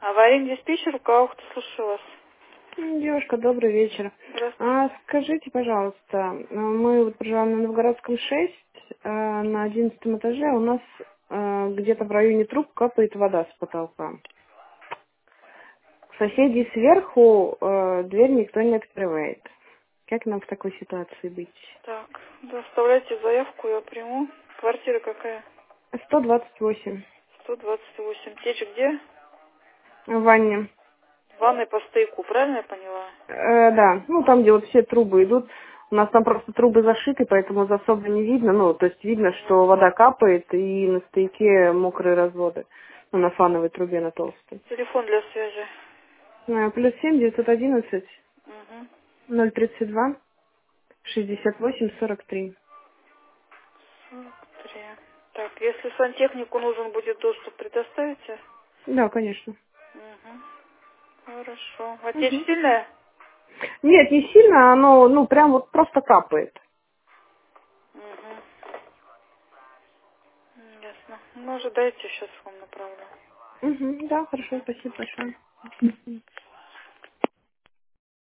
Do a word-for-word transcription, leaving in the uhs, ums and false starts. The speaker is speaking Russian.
Аварийный диспетчер, у кого кто слушаю вас? М, Девушка, добрый вечер. Здравствуйте. А, скажите, пожалуйста, э, мы вот проживаем на Новгородском шесть, э, на одиннадцатом этаже у нас э, где-то в районе труб капает вода с потолка. Соседей сверху э, дверь никто не открывает. Как нам в такой ситуации быть? Так, да, оставляйте заявку, я приму. Квартира какая? сто двадцать восемь. сто двадцать восемь. Течь где? В ванне. Ванной по стейку, правильно я поняла? Э, да, ну там, где вот все трубы идут, у нас там просто трубы зашиты, поэтому за особо не видно. Ну, то есть видно, что вода капает, и на стояке мокрые разводы. Ну, на фановой трубе, на толстой. Телефон для связи. Э, Плюс семь девятьсот одиннадцать Угу. ноль тридцать два шестьдесят восемь сорок три. сорок три. Так, если сантехнику нужен будет доступ, предоставите? Да, конечно. Угу. Хорошо. А течь Мгм. сильная? Нет, не сильно, оно, ну, прям вот просто капает. Угу. Ясно. Ну, ожидайте, сейчас вам направлю. Угу, да, хорошо, Мгм. спасибо большое.